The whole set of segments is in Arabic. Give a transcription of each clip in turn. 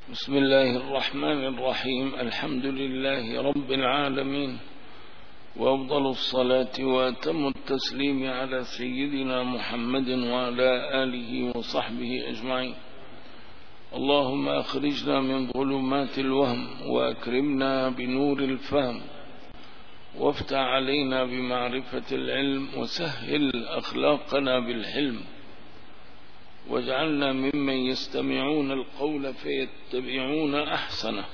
بسم الله الرحمن الرحيم. الحمد لله رب العالمين، وأفضل الصلاة وأتم التسليم على سيدنا محمد وعلى آله وصحبه أجمعين. اللهم أخرجنا من ظلمات الوهم وأكرمنا بنور الفهم، وافتح علينا بمعرفة العلم، وسهل أخلاقنا بالحلم، واجعلنا ممن يستمعون القول فيتبعون أحسنه.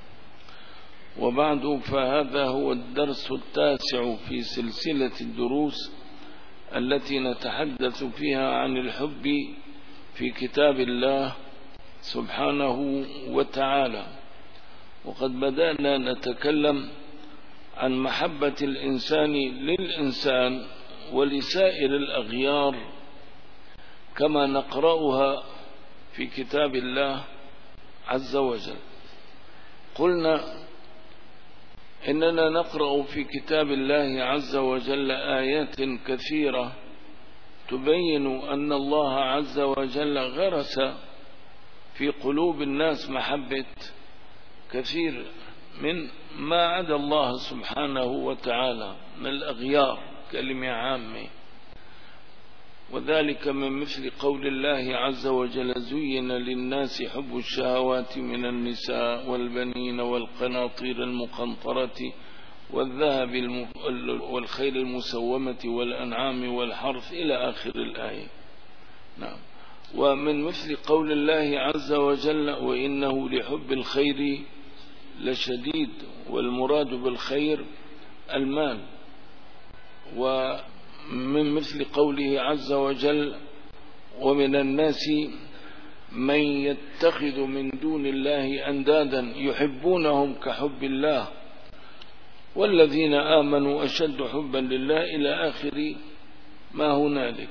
وبعد، فهذا هو الدرس التاسع في سلسلة الدروس التي نتحدث فيها عن الحب في كتاب الله سبحانه وتعالى. وقد بدأنا نتكلم عن محبة الإنسان للإنسان ولسائر الأغيار كما نقرأها في كتاب الله عز وجل. قلنا إننا نقرأ في كتاب الله عز وجل آيات كثيرة تبين أن الله عز وجل غرس في قلوب الناس محبة كثير من ما عدا الله سبحانه وتعالى من الأغيار، كلمة عامة. وذلك من مثل قول الله عز وجل: زين للناس حب الشهوات من النساء والبنين والقناطير المقنطرة والذهب والخيل المسومة والأنعام والحرث إلى آخر الآية. نعم. ومن مثل قول الله عز وجل: وإنه لحب الخير لشديد، والمراد بالخير المال. ومن مثل قوله عز وجل: ومن الناس من يتخذ من دون الله أندادا يحبونهم كحب الله والذين آمنوا أشد حبا لله إلى آخر ما هنالك.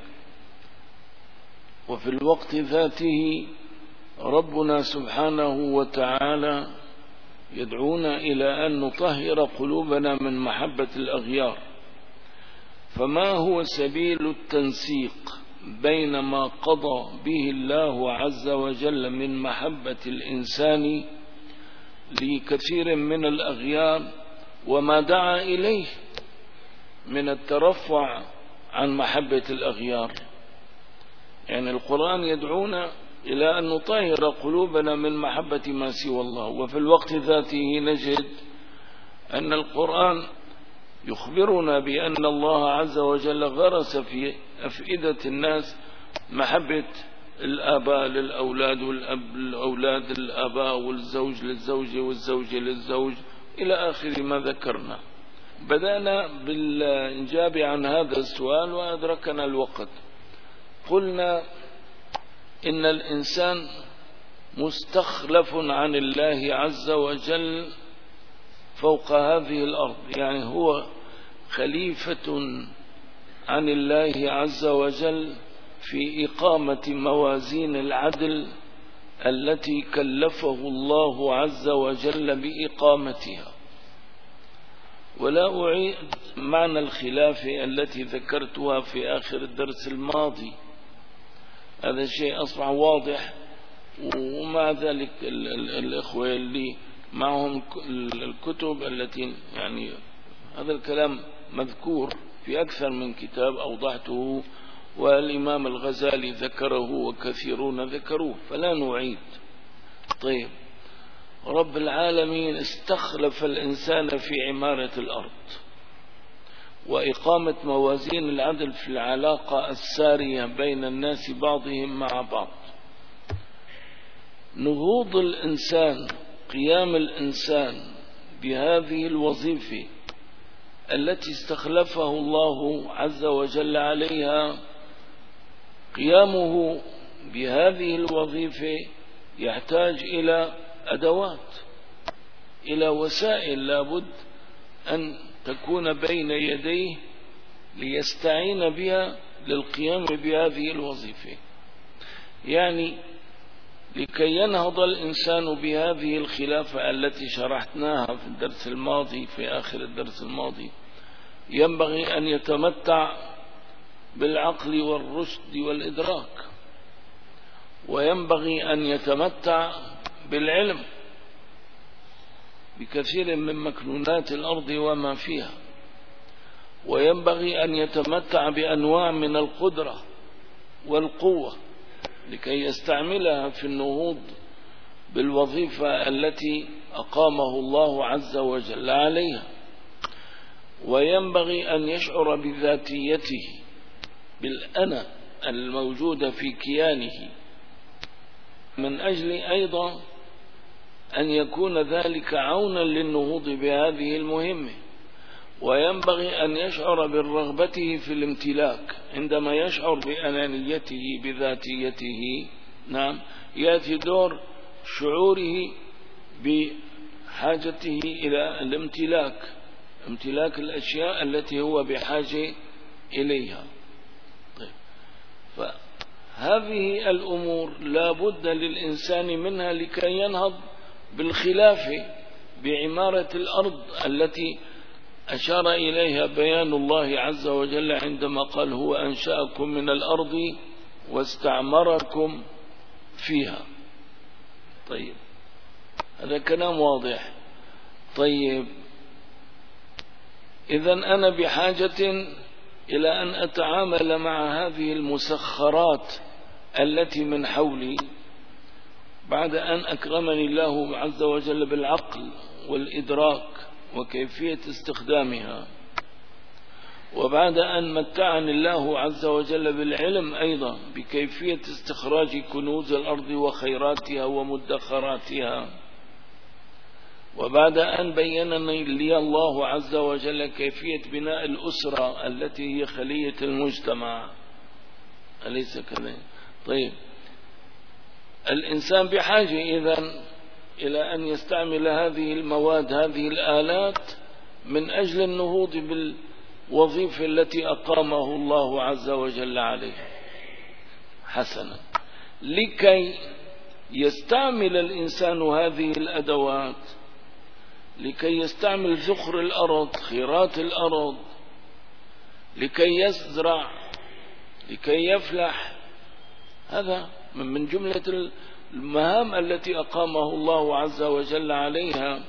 وفي الوقت ذاته ربنا سبحانه وتعالى يدعونا إلى أن نطهر قلوبنا من محبة الأغيار. فما هو سبيل التنسيق بين ما قضى به الله عز وجل من محبة الإنسان لكثير من الأغيار وما دعا إليه من الترفع عن محبة الأغيار؟ يعني القرآن يدعونا إلى أن نطهر قلوبنا من محبة ما سوى الله، وفي الوقت ذاته نجد أن القرآن يخبرنا بأن الله عز وجل غرس في أفئدة الناس محبة الآباء للأولاد، والأولاد للآباء، والزوج للزوج، والزوج للزوج، إلى آخر ما ذكرنا. بدأنا بالإجاب عن هذا السؤال وأدركنا الوقت. قلنا إن الإنسان مستخلف عن الله عز وجل فوق هذه الأرض، يعني هو خليفة عن الله عز وجل في إقامة موازين العدل التي كلفه الله عز وجل بإقامتها. ولا أعيد معنى الخلافة التي ذكرتها في آخر الدرس الماضي، هذا الشيء أصبح واضح. ومع ذلك الإخوة اللي معهم الكتب التي يعني هذا الكلام مذكور في أكثر من كتاب أوضحته، والإمام الغزالي ذكره وكثيرون ذكروه، فلا نعيد. طيب، رب العالمين استخلف الإنسان في عمارة الأرض وإقامة موازين العدل في العلاقة السارية بين الناس بعضهم مع بعض. نهوض الإنسان، قيام الإنسان بهذه الوظيفة التي استخلفه الله عز وجل عليها، قيامه بهذه الوظيفة يحتاج إلى أدوات، إلى وسائل لابد أن تكون بين يديه ليستعين بها للقيام بهذه الوظيفة. يعني لكي ينهض الإنسان بهذه الخلافة التي شرحناها في الدرس الماضي، في آخر الدرس الماضي، ينبغي أن يتمتع بالعقل والرشد والإدراك، وينبغي أن يتمتع بالعلم بكثير من مكنونات الأرض وما فيها، وينبغي أن يتمتع بأنواع من القدرة والقوة لكي يستعملها في النهوض بالوظيفة التي أقامه الله عز وجل عليها. وينبغي أن يشعر بذاتيته، بالأنا الموجودة في كيانه، من أجل أيضا أن يكون ذلك عونا للنهوض بهذه المهمة. وينبغي أن يشعر برغبته في الامتلاك. عندما يشعر بأنانيته بذاتيته، نعم، يأتي دور شعوره بحاجته إلى الامتلاك، امتلاك الأشياء التي هو بحاجة إليها. طيب، فهذه الأمور لا بد للإنسان منها لكي ينهض بالخلافة بعمارة الأرض التي أشار إليها بيان الله عز وجل عندما قال هو أنشأكم من الأرض واستعمركم فيها. طيب، هذا كلام واضح. طيب، إذن أنا بحاجة إلى أن أتعامل مع هذه المسخرات التي من حولي بعد أن أكرمني الله عز وجل بالعقل والإدراك وكيفية استخدامها، وبعد أن متعني الله عز وجل بالعلم أيضا بكيفية استخراج كنوز الأرض وخيراتها ومدخراتها، وبعد أن بيّنني لي الله عز وجل كيفية بناء الأسرة التي هي خلية المجتمع، أليس كذلك؟ طيب، الإنسان بحاجة إذن إلى أن يستعمل هذه المواد، هذه الآلات، من أجل النهوض بالوظيفة التي أقامه الله عز وجل عليها. حسنا، لكي يستعمل الإنسان هذه الأدوات، لكي يستعمل ذخر الأرض، خيرات الأرض، لكي يزرع، لكي يفلح، هذا من جملة المهام التي أقامه الله عز وجل عليها.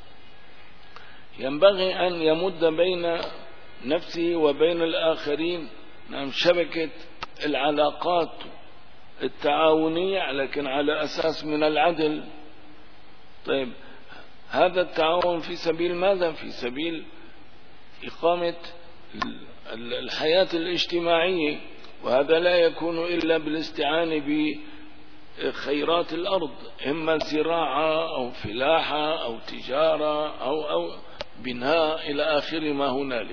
ينبغي أن يمد بين نفسه وبين الآخرين، نعم، شبكة العلاقات التعاونية، لكن على أساس من العدل. طيب، هذا التعاون في سبيل ماذا؟ في سبيل إقامة الحياة الاجتماعية، وهذا لا يكون إلا بالاستعانة بخيرات الأرض، إما زراعة أو فلاحة أو تجارة أو بناء إلى آخر ما هنالك.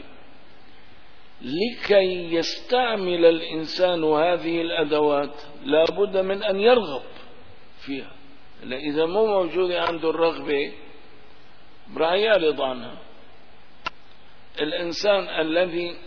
لكي يستعمل الإنسان هذه الأدوات لا بد من أن يرغب فيها، إذا مو موجود عنده الرغبة راح يعرض عنها. الإنسان الذي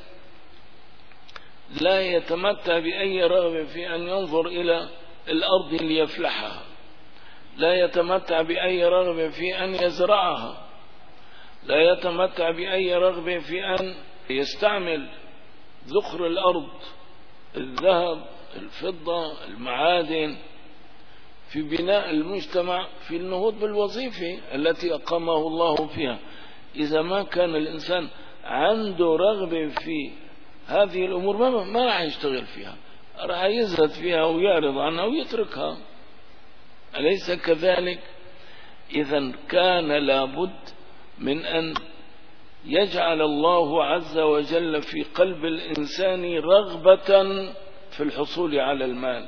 لا يتمتع بأي رغبة في أن ينظر إلى الأرض ليفلحها، لا يتمتع بأي رغبة في أن يزرعها، لا يتمتع بأي رغبة في أن يستعمل ذخر الأرض، الذهب، الفضة، المعادن، في بناء المجتمع، في النهوض بالوظيفة التي أقامه الله فيها. إذا ما كان الإنسان عنده رغبة في هذه الأمور ما راح يشتغل فيها، راح يزهد فيها ويعرض عنها ويتركها، أليس كذلك؟ إذا كان لابد من أن يجعل الله عز وجل في قلب الإنسان رغبة في الحصول على المال،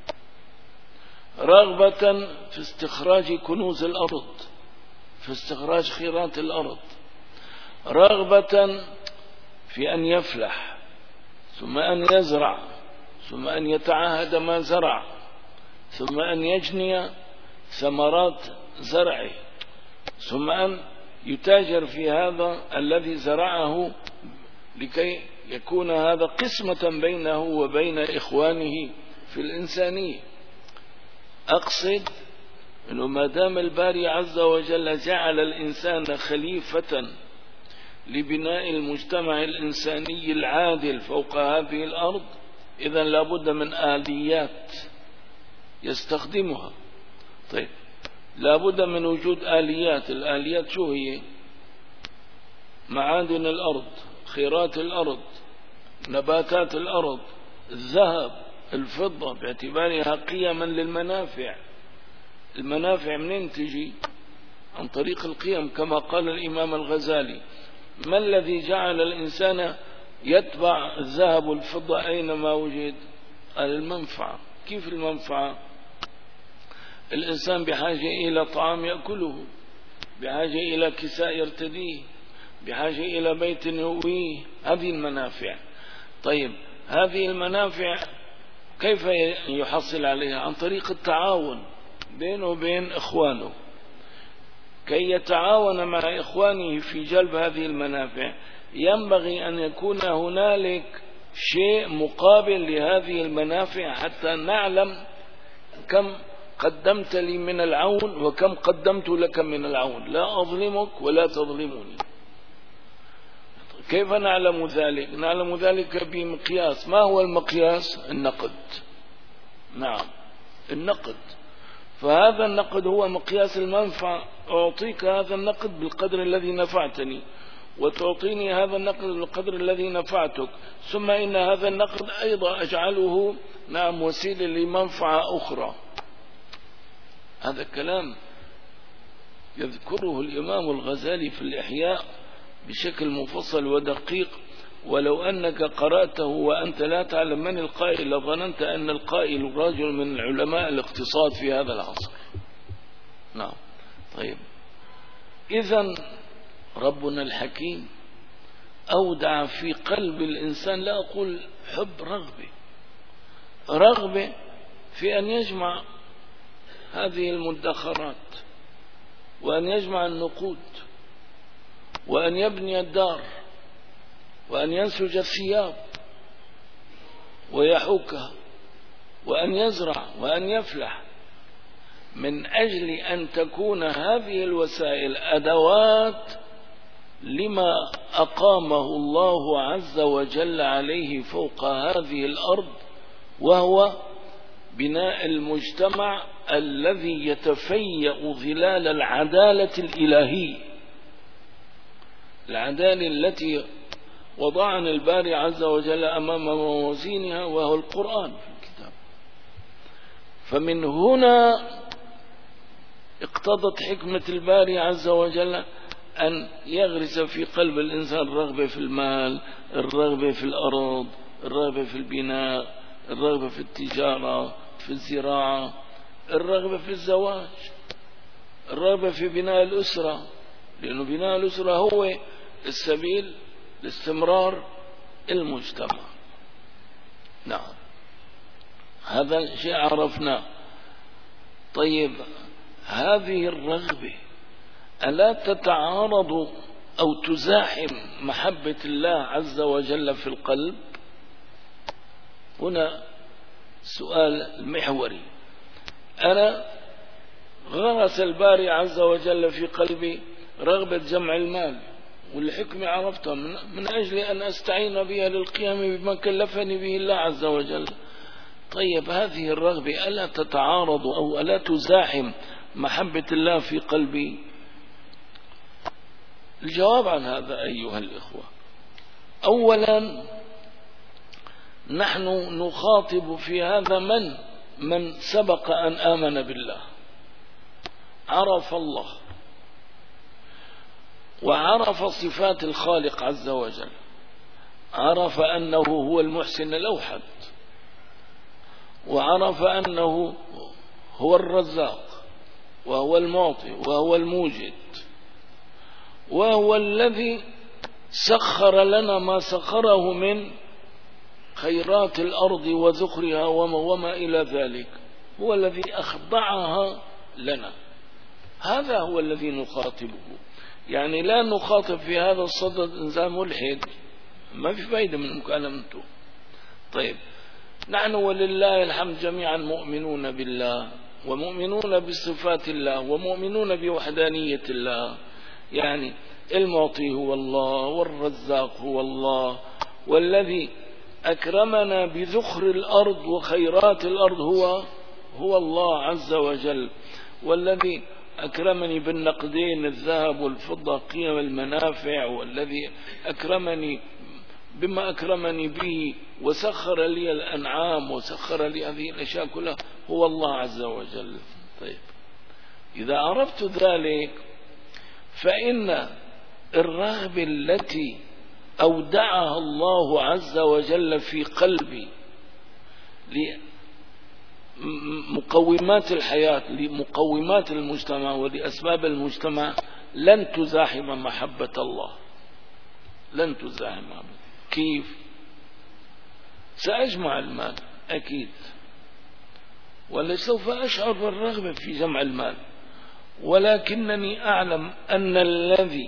رغبة في استخراج كنوز الأرض، في استخراج خيرات الأرض، رغبة في أن يفلح، ثم أن يزرع، ثم أن يتعاهد ما زرع، ثم أن يجني ثمرات زرعه، ثم أن يتاجر في هذا الذي زرعه لكي يكون هذا قسمة بينه وبين إخوانه في الإنسانية. أقصد أنه ما دام الباري عز وجل جعل الإنسان خليفة لبناء المجتمع الإنساني العادل فوق هذه الأرض، إذن لابد من آليات يستخدمها. طيب، لابد من وجود آليات. الآليات شو هي؟ معادن الأرض، خيرات الأرض، نباتات الأرض، الذهب، الفضة، باعتبارها قيما للمنافع. المنافع منين تجي؟ عن طريق القيم، كما قال الإمام الغزالي: ما الذي جعل الإنسان يتبع الذهب والفضة أينما وجد؟ قال: المنفعة. كيف المنفعة؟ الإنسان بحاجة إلى طعام يأكله، بحاجة إلى كساء يرتديه، بحاجة إلى بيت يؤويه. هذه المنافع. طيب هذه المنافع كيف يحصل عليها؟ عن طريق التعاون بينه وبين إخوانه. كي يتعاون مع إخوانه في جلب هذه المنافع ينبغي أن يكون هنالك شيء مقابل لهذه المنافع، حتى نعلم كم قدمت لي من العون وكم قدمت لك من العون، لا أظلمك ولا تظلمني. كيف نعلم ذلك؟ نعلم ذلك بمقياس. ما هو المقياس؟ النقد. نعم، النقد. فهذا النقد هو مقياس المنفعة. أعطيك هذا النقد بالقدر الذي نفعتني، وتعطيني هذا النقد بالقدر الذي نفعتك، ثم إن هذا النقد أيضا أجعله نعم وسيلة لمنفعة أخرى. هذا كلام يذكره الإمام الغزالي في الإحياء بشكل مفصل ودقيق، ولو أنك قرأته وأنت لا تعلم من القائل لظننت أن القائل رجل من علماء الاقتصاد في هذا العصر. نعم. طيب إذن ربنا الحكيم أودع في قلب الإنسان، لا أقول حب، رغبة في أن يجمع هذه المدخرات، وأن يجمع النقود، وأن يبني الدار، وأن ينسج الثياب ويحوكها، وأن يزرع وأن يفلح، من أجل أن تكون هذه الوسائل أدوات لما أقامه الله عز وجل عليه فوق هذه الأرض، وهو بناء المجتمع الذي يتفيأ ظلال العدالة الإلهية، العدالة التي وضعنا الباري عز وجل أمام موازينها، وهو القرآن في الكتاب. فمن هنا اقتضت حكمة الباري عز وجل أن يغرس في قلب الإنسان الرغبة في المال، الرغبة في الأرض، الرغبة في البناء، الرغبة في التجارة، في الزراعة، الرغبة في الزواج، الرغبة في بناء الأسرة، لأنه بناء الأسرة هو السبيل لاستمرار المجتمع. نعم، هذا شيء عرفناه. طيب هذه الرغبة ألا تتعارض أو تزاحم محبة الله عز وجل في القلب؟ هنا سؤال المحوري. أنا غرس الباري عز وجل في قلبي رغبة جمع المال، والحكمة عرفتها من أجل أن أستعين بها للقيام بما كلفني به الله عز وجل. طيب هذه الرغبة ألا تتعارض أو ألا تزاحم محبة الله في قلبي؟ الجواب عن هذا أيها الإخوة: أولا نحن نخاطب في هذا من سبق أن آمن بالله، عرف الله وعرف صفات الخالق عز وجل، عرف أنه هو المحسن الأوحد، وعرف أنه هو الرزاق، وهو المعطي، وهو الموجد، وهو الذي سخر لنا ما سخره من خيرات الأرض وذخرها وما إلى ذلك، هو الذي أخضعها لنا. هذا هو الذي نخاطبه. يعني لا نخاطب في هذا الصدد إنسان ملحد، ما في فايدة من مكالمته. طيب نحن ولله الحمد جميعا مؤمنون بالله، ومؤمنون بصفات الله، ومؤمنون بوحدانية الله. يعني المعطي هو الله، والرزاق هو الله، والذي أكرمنا بذخر الأرض وخيرات الأرض هو الله عز وجل، والذي أكرمني بالنقدين الذهب والفضة قيم المنافع، والذي أكرمني بما أكرمني به وسخر لي الأنعام وسخر لي هذه الأشياء كلها هو الله عز وجل. طيب إذا عرفت ذلك فإن الرغبة التي أودعها الله عز وجل في قلبي لمقومات الحياة، لمقومات المجتمع ولأسباب المجتمع، لن تزاحم محبة الله، لن تزاحم محبة. كيف؟ سأجمع المال أكيد، ولسوف أشعر بالرغبة في جمع المال، ولكنني أعلم أن الذي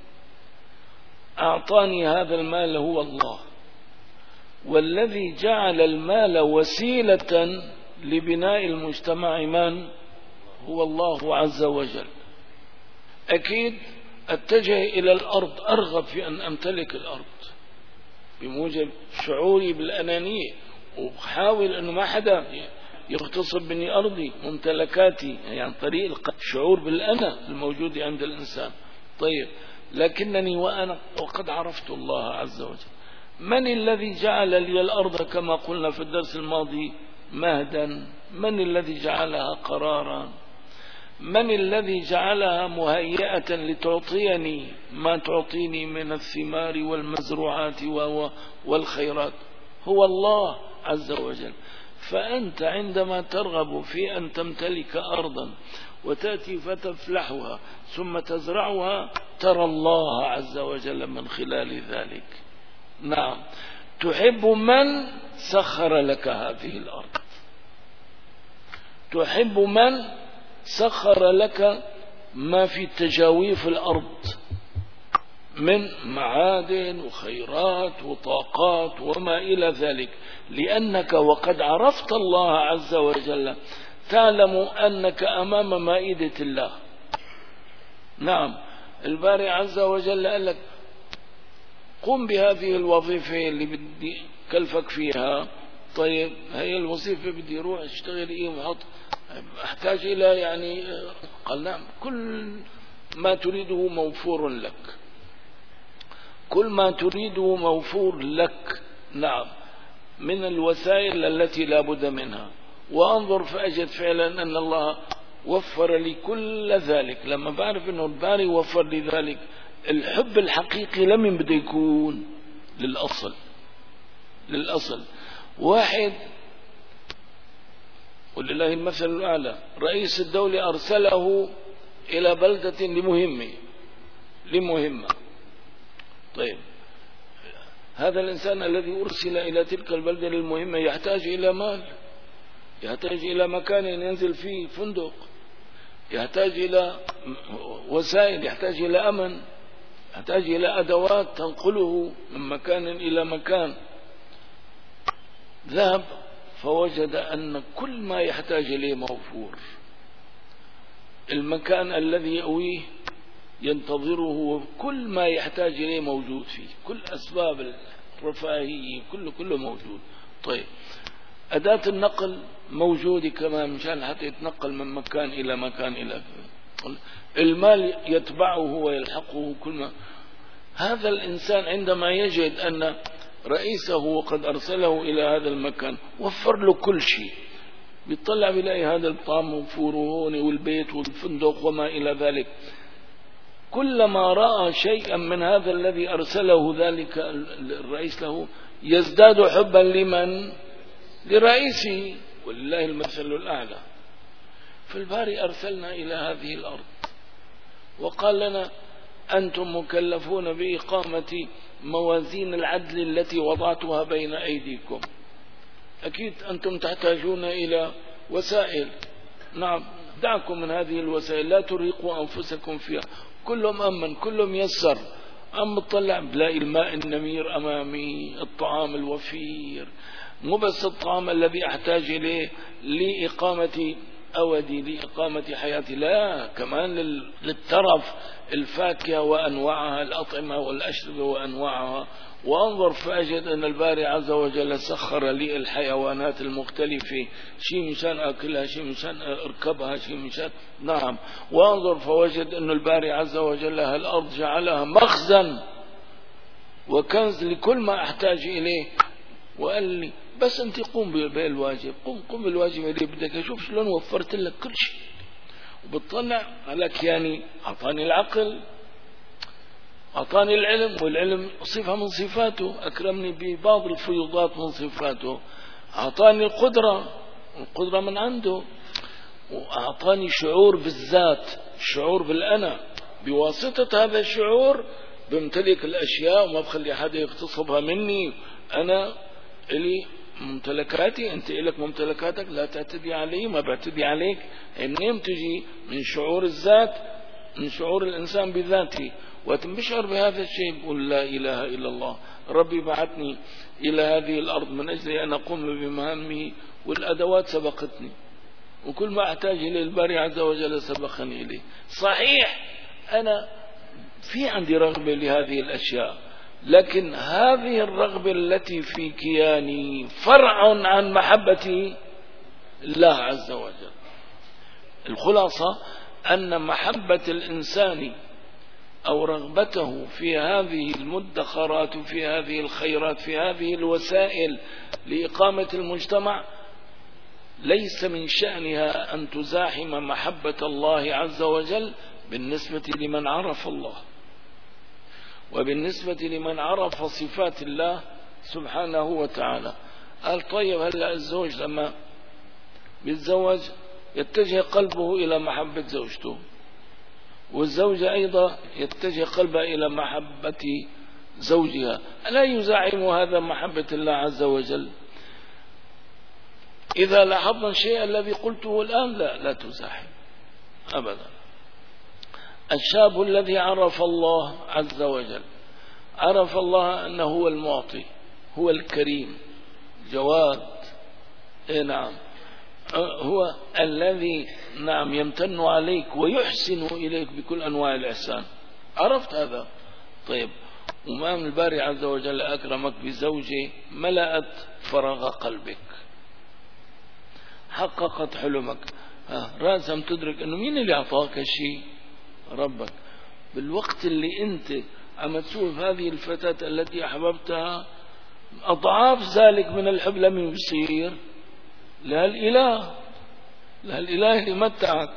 أعطاني هذا المال هو الله، والذي جعل المال وسيلة لبناء المجتمع من هو الله عز وجل. أكيد أتجه إلى الأرض، أرغب في أن أمتلك الأرض بموجب شعوري بالأنانية، وحاول أنه ما حدا يغتصب مني أرضي ممتلكاتي، يعني عن طريق الشعور بالأنا الموجود عند الإنسان. طيب لكنني وأنا وقد عرفت الله عز وجل. من الذي جعل لي الأرض كما قلنا في الدرس الماضي مهدا؟ من الذي جعلها قرارا؟ من الذي جعلها مهيئة لتعطيني ما تعطيني من الثمار والمزروعات والخيرات؟ هو الله عز وجل. فأنت عندما ترغب في أن تمتلك أرضا وتأتي فتفلحها ثم تزرعها، ترى الله عز وجل من خلال ذلك. نعم، تحب من سخر لك هذه الأرض، تحب من سخر لك ما في تجاويف الأرض من معادن وخيرات وطاقات وما إلى ذلك، لأنك وقد عرفت الله عز وجل تعلم أنك أمام مائدة الله. نعم، الباري عز وجل قال لك قم بهذه الوظيفة اللي بدي كلفك فيها. طيب هي الوظيفة بدي روح اشتغل ايه وحط، احتاج الى يعني، قال نعم، كل ما تريده موفور لك، كل ما تريده موفور لك. نعم، من الوسائل التي لا بد منها. وانظر فأجد فعلا أن الله وفر لي كل ذلك. لما بعرف أنه الباري وفر لي ذلك، الحب الحقيقي لمن بده يكون؟ للأصل، للأصل. واحد ولله المثل الأعلى، رئيس الدولة أرسله إلى بلدة لمهمة. طيب هذا الإنسان الذي أرسل إلى تلك البلدة للمهمة يحتاج إلى مال، يحتاج إلى مكان ينزل فيه، فندق، يحتاج إلى وسائل، يحتاج إلى أمن، يحتاج إلى أدوات تنقله من مكان إلى مكان. ذهب فوجد أن كل ما يحتاج إليه موفور. المكان الذي يأويه ينتظره، كل ما يحتاج إليه موجود فيه، كل أسباب الرفاهية كله موجود. طيب أداة النقل موجودة كمان مشان حتى يتنقل من مكان إلى مكان إلى المال يتبعه ويلحقه كل ما. هذا الإنسان عندما يجد أن رئيسه وقد أرسله إلى هذا المكان وفر له كل شيء، بيطلع بيلاقي هذا الطعام موفور هون والبيت والفندق وما إلى ذلك. كلما رأى شيئا من هذا الذي أرسله ذلك الرئيس له يزداد حبا لمن؟ لرئيسه، ولله المثل الأعلى. فالباري أرسلنا إلى هذه الأرض وقال لنا أنتم مكلفون بإقامة موازين العدل التي وضعتها بين أيديكم. أكيد أنتم تحتاجون إلى وسائل. نعم، دعكم من هذه الوسائل، لا ترهقوا أنفسكم فيها، كله مأمن، كله ميسر. أما اطلع بلاقي الماء النمير أمامي، الطعام الوفير، مو بس الطعام الذي أحتاج إليه لإقامة أودي لإقامة حياتي، لا، كمان للترف، الفاكهة وأنواعها، الأطعمة والأشربة وأنواعها. وأنظر فأجد أن الباري عز وجل سخر لي الحيوانات المختلفة، شيء مشان أكلها، شيء مشان أركبها، شيء مشان، نعم. وأنظر فوجد أن الباري عز وجل الأرض جعلها مخزن وكنز لكل ما أحتاج إليه. وقال لي بس أنت قوم بالواجب، قوم بالواجب اللي بدك. أشوف شلون وفرت لك كل شيء. وبتطلع عليك، يعني أعطاني العقل، أعطاني العلم، والعلم صفة من صفاته، أكرمني ببعض الفيوضات من صفاته. أعطاني القدرة من عنده، وأعطاني شعور بالذات، شعور بالأنا. بواسطة هذا الشعور بمتلك الأشياء وما بخلي حدا يغتصبها مني. أنا إلي ممتلكاتي، أنت إلك ممتلكاتك، لا تعتدي علي ما بعتدي عليك. إنهم تجي من شعور الذات، من شعور الإنسان بذاته. وتنبشعر بهذا الشيء، بقول لا إله إلا الله، ربي بعثني إلى هذه الأرض من أجل أن أقوم بمهامه، والأدوات سبقتني، وكل ما أحتاج إليه الباري عز وجل سبقني إليه. صحيح أنا في عندي رغبة لهذه الأشياء، لكن هذه الرغبة التي في كياني فرع عن محبة الله عز وجل. الخلاصة أن محبة الإنسان أو رغبته في هذه المدخرات، في هذه الخيرات، في هذه الوسائل لإقامة المجتمع، ليس من شأنها أن تزاحم محبة الله عز وجل بالنسبة لمن عرف الله، وبالنسبة لمن عرف صفات الله سبحانه وتعالى. قال طيب هلأ الزوج لما بيتزوج يتجه قلبه إلى محبة زوجته، والزوجة أيضا يتجه قلبها إلى محبة زوجها، ألا يزاحم هذا محبة الله عز وجل؟ إذا لاحظنا الشيء الذي قلته الآن، لا تزاحم أبدا. الشاب الذي عرف الله عز وجل، عرف الله أنه هو المعطي، هو الكريم، جواد، نعم، هو الذي نعم يمتن عليك ويحسن إليك بكل أنواع الإحسان. عرفت هذا؟ طيب، ومام الباري عز وجل أكرمك بزوجة ملأت فراغ قلبك، حققت حلمك، راسم تدرك أنه مين اللي أعطاك الشيء؟ ربك. بالوقت اللي أنت عم تشوف هذه الفتاة التي أحببتها، أضعاف ذلك من الحب لم يصير لهالإله اللي متعك.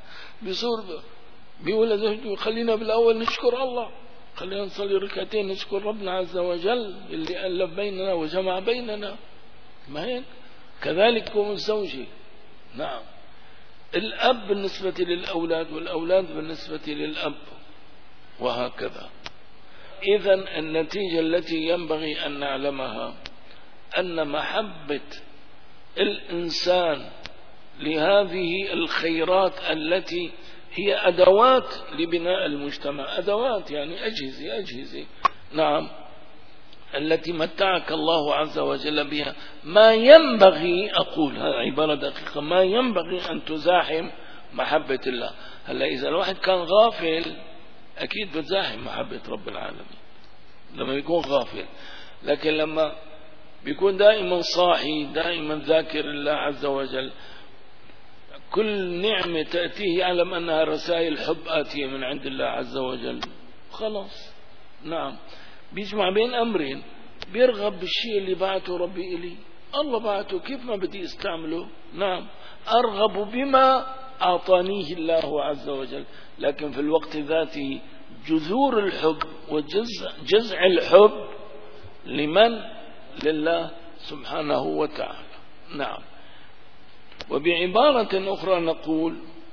بيقول لزوجته خلينا بالأول نشكر الله، خلينا نصلي ركعتين نشكر ربنا عز وجل اللي ألف بيننا وجمع بيننا. ما هيك؟ كذلك هم الزوجة، نعم، الأب بالنسبة للأولاد، والأولاد بالنسبة للأب، وهكذا. إذن النتيجة التي ينبغي أن نعلمها أن محبة الإنسان لهذه الخيرات التي هي أدوات لبناء المجتمع، أدوات يعني أجهزة، نعم، التي متعك الله عز وجل بها، ما ينبغي، أقول هذا عبارة دقيقة، ما ينبغي أن تزاحم محبة الله. هلا إذا الواحد كان غافل أكيد بتزاحم محبة رب العالمين لما يكون غافل، لكن لما بيكون دائما صاحي، دائما ذاكر الله عز وجل، كل نعمة تأتيه يعلم أنها رسائل حب آتية من عند الله عز وجل، خلاص، نعم، بيجمع بين أمرين، بيرغب بالشيء اللي بعته ربي إلي، الله بعته كيف ما بدي استعمله، نعم، أرغب بما أعطانيه الله عز وجل. لكن في الوقت ذاته جذور الحب وجزع الحب لمن؟ لله سبحانه وتعالى، نعم. وبعبارة أخرى نقول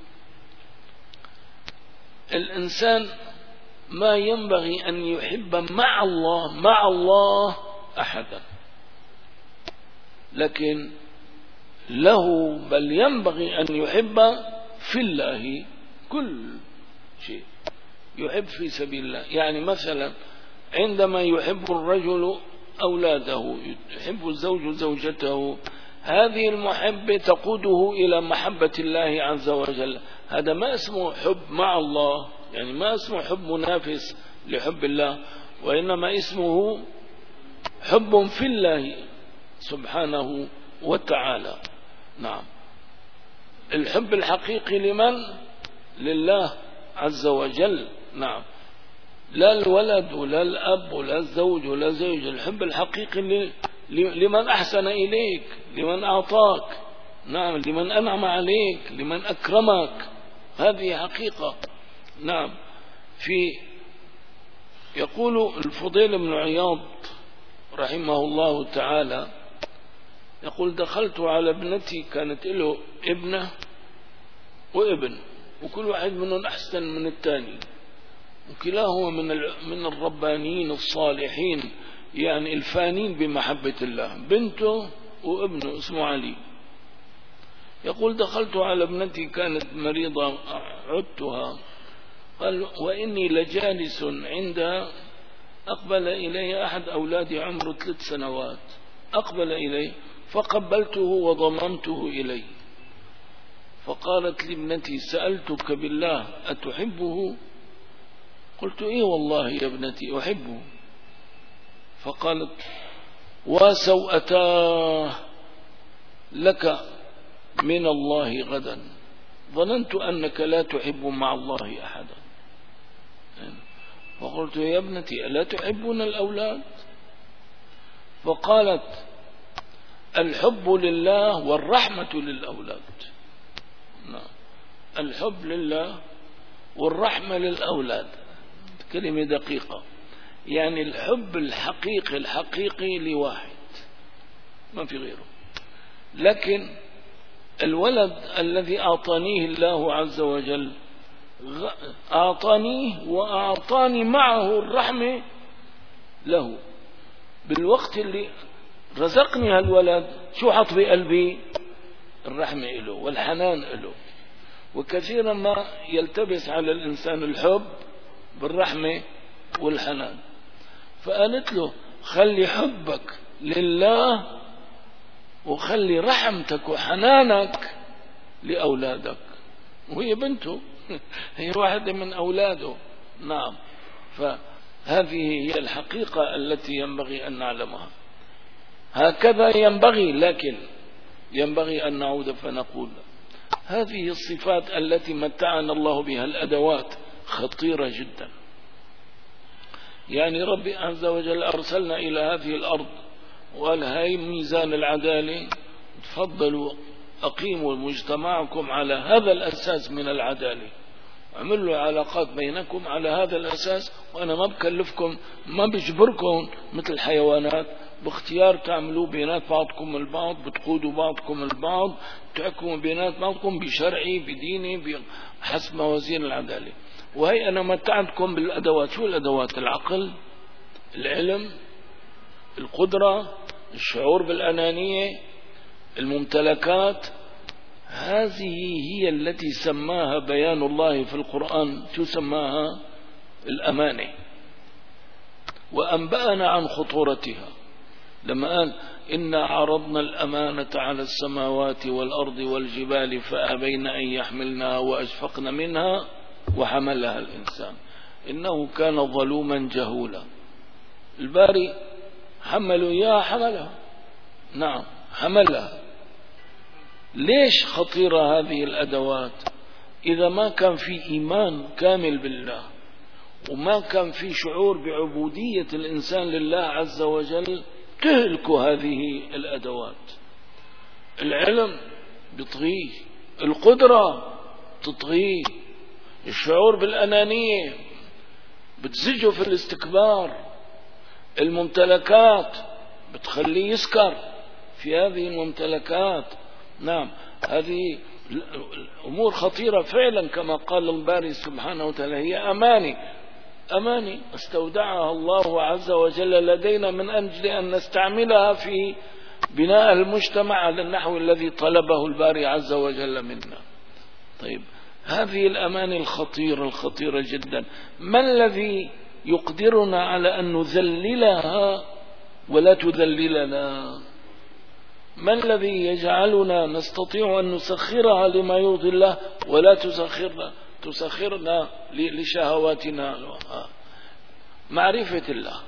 الإنسان ما ينبغي أن يحب مع الله أحدا، لكن له بل ينبغي أن يحب في الله كل شيء، يحب في سبيل الله. يعني مثلا عندما يحب الرجل أولاده، يحب الزوج زوجته، هذه المحبة تقوده إلى محبة الله عز وجل. هذا ما اسمه حب مع الله، يعني ما اسمه حب منافس لحب الله، وإنما اسمه حب في الله سبحانه وتعالى. نعم، الحب الحقيقي لمن؟ لله عز وجل. نعم، لا الولد ولا الأب ولا الزوج ولا زوج، الحب الحقيقي لمن أحسن إليك، لمن أعطاك، نعم، لمن أنعم عليك، لمن أكرمك. هذه حقيقة. نعم. يقول الفضيل بن عياض رحمه الله تعالى، يقول: دخلت على ابنتي، كانت له ابنة وابن، وكل واحد منهم أحسن من الثاني، وكلاهما من الربانيين الصالحين، يعني الفانين بمحبة الله، بنته وابنه اسمه علي. يقول: دخلت على ابنتي كانت مريضة، عدتها، قال: وإني لجالس عندها، أقبل إلي أحد أولادي عمره 3 سنوات، أقبل إلي فقبلته وضممته إلي، فقالت لي ابنتي: سألتك بالله أتحبه؟ قلت: إيه والله يا ابنتي أحبه. فقالت: وسوءتاه لك من الله غدا، ظننت أنك لا تحب مع الله أحدا. فقلت: يا ابنتي ألا تحبون الأولاد؟ فقالت: الحب لله والرحمة للأولاد. الحب لله والرحمة للأولاد، كلمة دقيقة، يعني الحب الحقيقي لواحد، ما في غيره. لكن الولد الذي أعطانيه الله عز وجل أعطانيه وأعطاني معه الرحمة له. بالوقت اللي رزقني هالولد شو حط بقلبي؟ الرحمة له والحنان له. وكثيرا ما يلتبس على الإنسان الحب بالرحمة والحنان. فقالت له: خلي حبك لله وخلي رحمتك وحنانك لأولادك. وهي بنته، هي واحدة من أولاده. نعم. فهذه هي الحقيقة التي ينبغي أن نعلمها، هكذا ينبغي. لكن ينبغي أن نعود فنقول: هذه الصفات التي متعنا الله بها، الأدوات، خطيرة جدا. يعني ربي عز وجل أرسلنا إلى هذه الأرض وقال: هاي ميزان العدالة، تفضلوا أقيموا مجتمعكم على هذا الأساس من العدالة، عملوا علاقات بينكم على هذا الأساس، وأنا ما بكلفكم، ما بجبركم مثل الحيوانات، باختيار تعملوا بينات بعضكم البعض، بتقودوا بعضكم البعض، تحكموا بينات بعضكم بشرعي بديني حسب موازين العدالة. وهي أنا متعتكم بالأدوات. شو الأدوات؟ العقل، العلم، القدرة، الشعور بالأنانية، الممتلكات. هذه هي التي سماها بيان الله في القرآن، شو سماها؟ الأمانة. وأنبأنا عن خطورتها لما قال: إنا عرضنا الأمانة على السماوات والأرض والجبال فأبين أن يحملنها وأشفقن منها وحملها الإنسان إنه كان ظلوما جهولا. الباري حملوا إياها، حملها. نعم، حملها. ليش خطيرة هذه الأدوات؟ إذا ما كان في إيمان كامل بالله، وما كان في شعور بعبودية الإنسان لله عز وجل، تهلك هذه الأدوات. العلم بتطغيه، القدرة تطغيه، الشعور بالأنانية بتزجه في الاستكبار، الممتلكات بتخليه يسكر في هذه الممتلكات. نعم، هذه أمور خطيرة فعلا، كما قال الباري سبحانه وتعالى: هي أماني استودعها الله عز وجل لدينا من أجل أن نستعملها في بناء المجتمع على النحو الذي طلبه الباري عز وجل منا. طيب، هذه الأماني الخطيرة جدا، ما الذي يقدرنا على أن نذللها ولا تذللنا؟ ما الذي يجعلنا نستطيع أن نسخرها لما يرضي الله ولا تسخرنا لشهواتنا؟ معرفة الله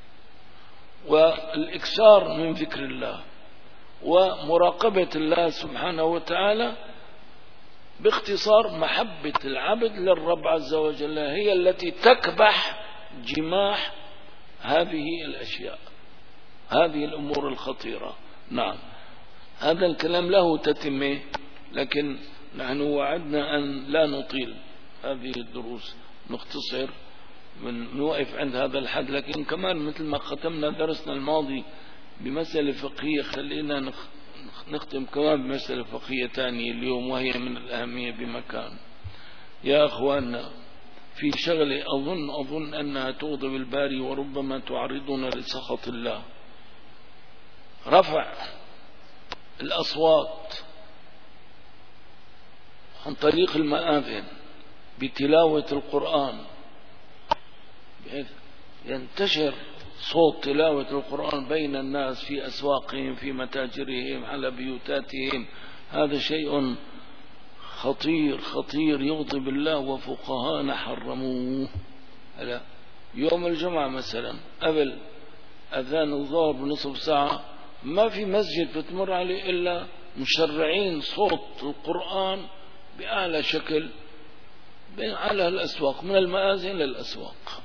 والإكثار من ذكر الله ومراقبة الله سبحانه وتعالى. باختصار محبة العبد للرب عز وجل هي التي تكبح جماح هذه الأشياء، هذه الأمور الخطيرة. نعم، هذا الكلام له تتمة، لكن نحن وعدنا أن لا نطيل هذه الدروس، نختصر نوقف عند هذا الحد. لكن كمان مثل ما ختمنا درسنا الماضي بمسألة فقهية، خلينا نختم كمان بمسألة فقهية تانية اليوم، وهي من الأهمية بمكان. يا أخواننا، في شغلة أظن أنها تغضب الباري وربما تعرضنا لسخط الله: رفع الأصوات عن طريق المآذن بتلاوة القرآن، بحيث ينتشر صوت تلاوة القرآن بين الناس في أسواقهم، في متاجرهم، على بيوتاتهم. هذا شيء خطير خطير يغضب الله، وفقهاءنا حرموه. هلا يوم الجمعة مثلا قبل أذان الظهر بنصف ساعة ما في مسجد بتمر عليه إلا مشرعين صوت القرآن بأعلى شكل على الأسواق، من المآذن للأسواق.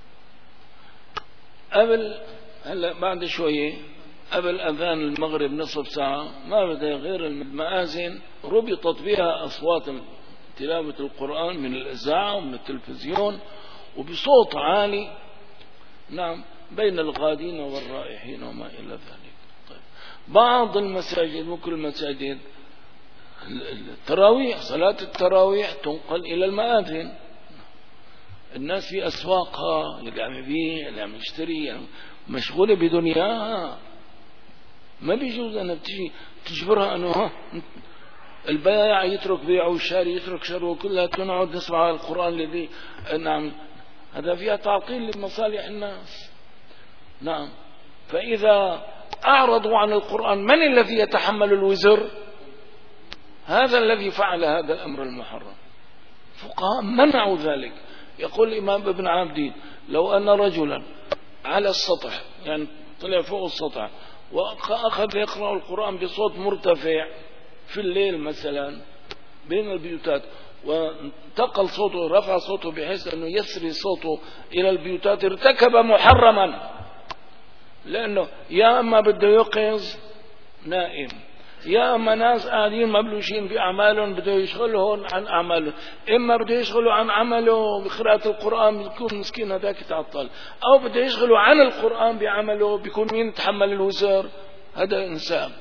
هلا بعد شوية قبل أذان المغرب نصف ساعة ما بدأ غير المآذن ربطت بها أصوات تلاوة القرآن من الإذاعة ومن التلفزيون وبصوت عالي، نعم، بين الغادين والرائحين وما إلى ذلك. طيب، بعض المساجد، مو كل المساجد، التراويح، صلاة التراويح تنقل إلى المآذن. الناس في أسواقها، اللي عم يبيع، اللي عم يشتري، يعني مشغولة بدنياها، ما بيجوز أن بتيجي تجبرها أنه البائع يترك بيعه والشاري يترك شره، كلها تنعد نسمع القرآن الذي، نعم، هذا فيها تعطيل لمصالح الناس. نعم، فإذا أعرضوا عن القرآن من الذي يتحمل الوزر؟ هذا الذي فعل هذا الأمر المحرم. فقهاء منعوا ذلك. يقول الإمام ابن عابدين: لو أن رجلا على السطح، يعني طلع فوق السطح وأخذ يقرأ القرآن بصوت مرتفع في الليل مثلا بين البيوتات، وانتقل صوته، رفع صوته بحيث أنه يسري صوته إلى البيوتات، ارتكب محرما، لأنه يا أما بده يوقظ نائم، يا أما ناس قاعدين مبلوشين بأعمالهم بده يشغلهم عن أعمالهم، إما بده يشغلوا عن عمله بقراءة القرآن بيكون مسكين هذاك يتعطل، أو بده يشغلوا عن القرآن بعمله بيكون مين يتحمل الوزر؟ هذا الإنسان.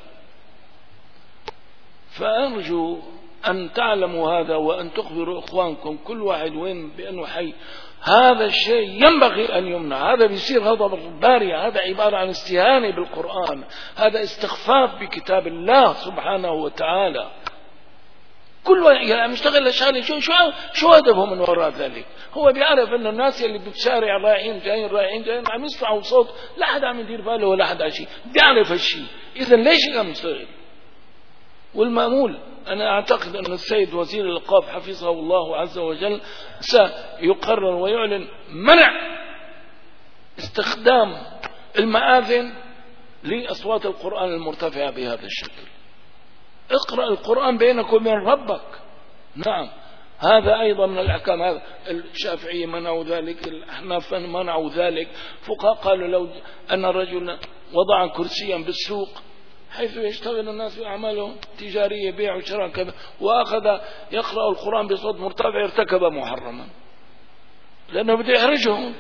فأرجو أن تعلموا هذا، وأن تخبروا إخوانكم كل واحد وين بأنه حي. هذا الشيء ينبغي أن يمنع. هذا بيصير غضب الباري، هذا عبارة عن استهانة بالقرآن، هذا استخفاف بكتاب الله سبحانه وتعالى. كل واحد يعني مشتغل لشغله، شو هدفه من وراء ذلك؟ هو بيعرف أن الناس اللي بالشارع رايحين جايين عم يسمعوا صوت، لا حدا عم يدير باله ولا حدا شيء، بيعرف هالشيء. إذا ليش عم يشتغل؟ والمأمول، أنا أعتقد أن السيد وزير الأوقاف حفظه الله عز وجل سيقرر ويعلن منع استخدام المآذن لأصوات القرآن المرتفعة بهذا الشكل. اقرأ القرآن بينك وبين ربك. نعم، هذا أيضا من الأحكام. هذا الشافعية منعوا ذلك، الأحناف منعوا ذلك، فقهاء قالوا لو أن رجلا وضع كرسيا بالسوق حيث يشتغل الناس بأعمالهم تجارية، بيع وشراء كذا، وأخذ يقرأ القرآن بصوت مرتفع، ارتكب محرما، لأنه بده يحرجهم.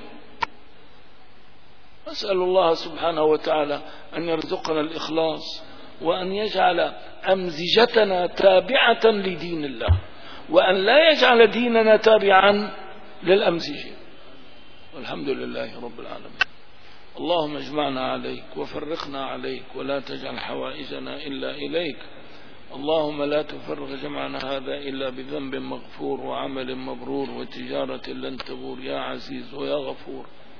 أسأل الله سبحانه وتعالى أن يرزقنا الإخلاص، وأن يجعل أمزجتنا تابعة لدين الله، وأن لا يجعل ديننا تابعا للأمزجة. والحمد لله رب العالمين. اللهم اجمعنا عليك وفرقنا عليك، ولا تجعل حوائجنا إلا إليك. اللهم لا تفرق جمعنا هذا إلا بذنب مغفور وعمل مبرور وتجارة لن تبور، يا عزيز ويا غفور.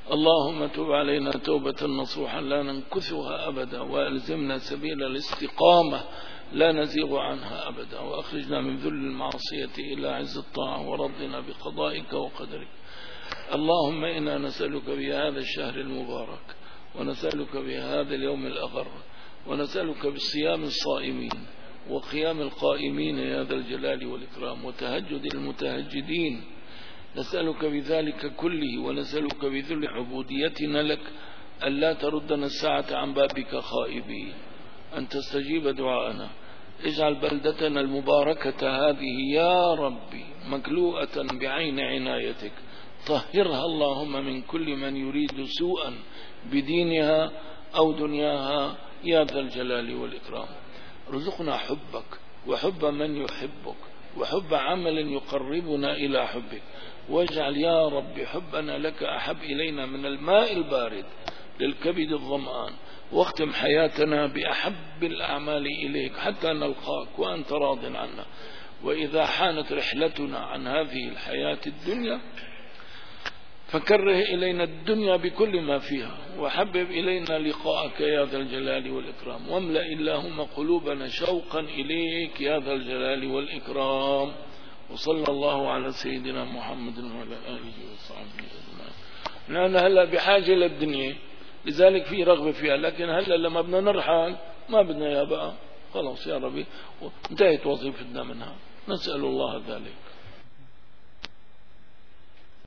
اللهم تب علينا توبة نصوحا لا ننكثها أبدا، وألزمنا سبيل الاستقامة لا نزيغ عنها أبدا، وأخرجنا من ذل المعصية إلى عز الطاعة، ورضنا بقضائك وقدرك. اللهم إنا نسألك بهذا الشهر المبارك، ونسألك بهذا اليوم الأغر، ونسألك بالصيام الصائمين وقيام القائمين يا ذا الجلال والإكرام، وتهجد المتهجدين. نسألك بذلك كله، ونسألك بذل عبوديتنا لك ألا تردنا الساعة عن بابك خائبين، أن تستجيب دعاءنا. اجعل بلدتنا المباركة هذه يا ربي مكلوءة بعين عنايتك، طهرها اللهم من كل من يريد سوءا بدينها أو دنياها يا ذا الجلال والإكرام. رزقنا حبك وحب من يحبك وحب عمل يقربنا إلى حبك، واجعل يا رب حبنا لك أحب إلينا من الماء البارد للكبد الظمآن، واختم حياتنا بأحب الأعمال إليك حتى نلقاك وأنت راض عنا. وإذا حانت رحلتنا عن هذه الحياة الدنيا فكره إلينا الدنيا بكل ما فيها، وحبب إلينا لقاءك يا ذا الجلال والإكرام، واملأ اللهم قلوبنا شوقا إليك يا ذا الجلال والإكرام. وصلى الله على سيدنا محمد وعلى آله وصحبه أجمعين. نحن هلا بحاجة للدنيا، لذلك في رغبة فيها، لكن هلا لما بدنا نرحل ما بدنا يا بقى، خلاص يا ربي انتهت وظيفتنا منها، نسأل الله ذلك.